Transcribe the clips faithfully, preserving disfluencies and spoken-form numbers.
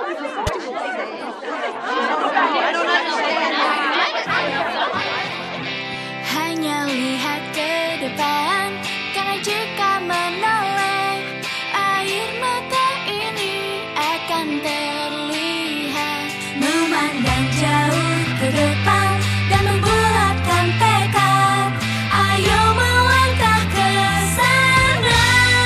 Hanya lihat ke depan, karena jika menoleh, air mata ini akan terlihat. Memandang jauh ke depan dan membulatkan tekad, ayo melangkah ke sana.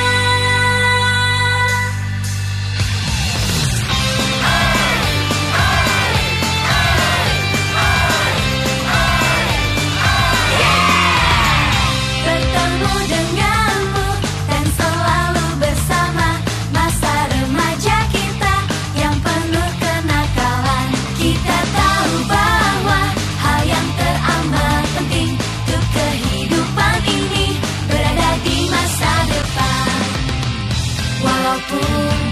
Bertemu denganmu dan selalu bersama masa remaja kita yang penuh kenakalan. Kita tahu bahwa hal yang teramat penting untuk kehidupan ini berada di masa depan. Walaupun